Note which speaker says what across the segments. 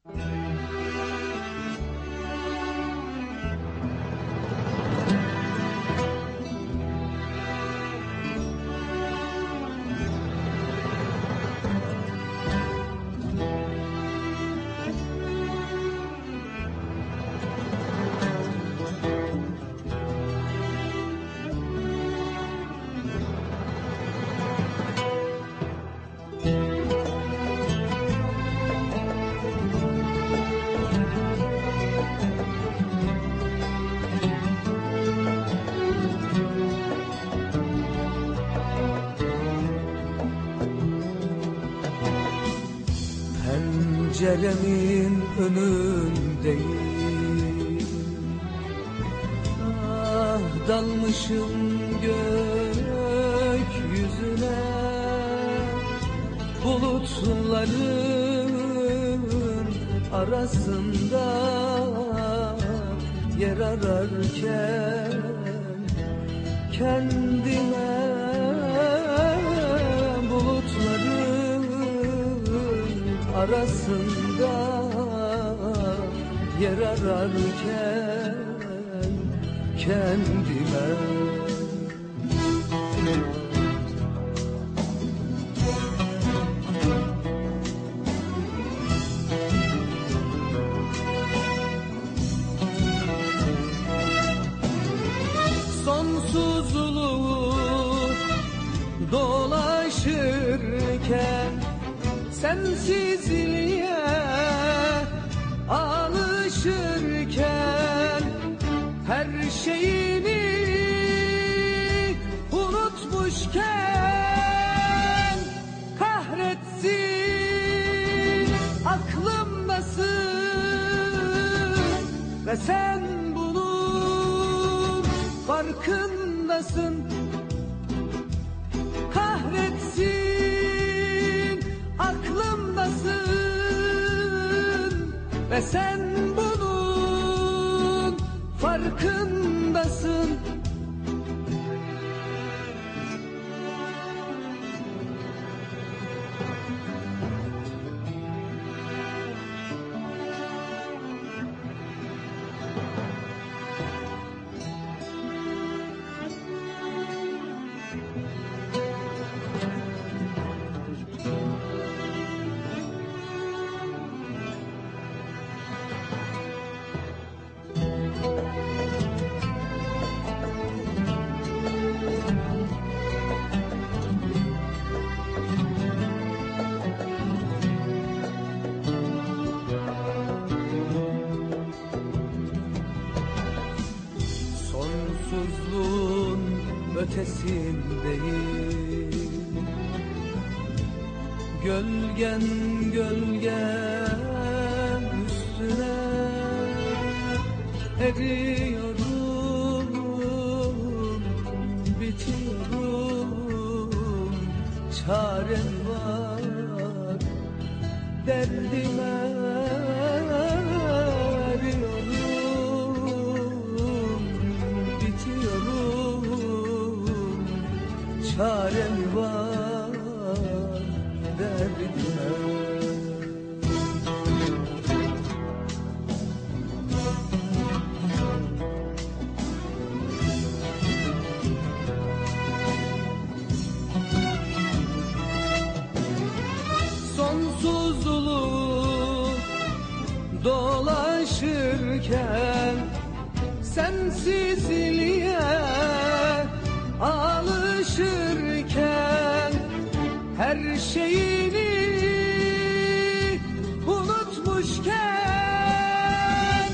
Speaker 1: Penceremin önündeyim, ah dalmışım gökyüzüne, bulutların arasında yer ararken kendime arasında yer ararken kendime sonsuzluğu dolaşırken sensizliğe alışırken her şeyini unutmuşken kahretsin aklımdasın ve sen bunun farkındasın. Kahretsin aklımdasın ve sen bunun farkındasın. Sonsuzluğun ötesindeyim, gölgen gölgen üstüne eriyorum, bitiyorum. Çaren var derdime, çarem var derdime. Sonsuzluğu dolaşırken sensizliğe alışırken her şeyini unutmuşken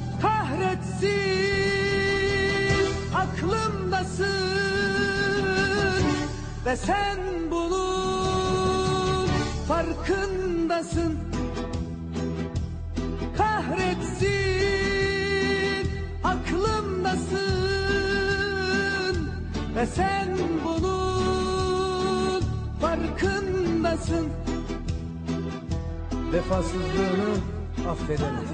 Speaker 1: kahretsin aklımdasın ve sen bunun farkındasın. Kahretsin aklımdasın ve sen bunun farkındasın. Vefasızlığını affedemem,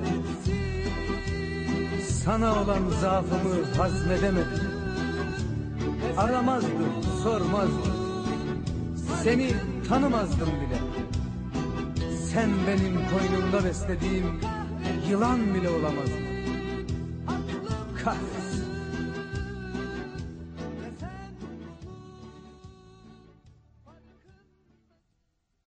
Speaker 1: sana olan zaafımı hazmedemedim. Aramazdım, sormazdım, seni tanımazdım bile. Sen benim koynumda beslediğim yılan bile olamazdın. Kahretsin.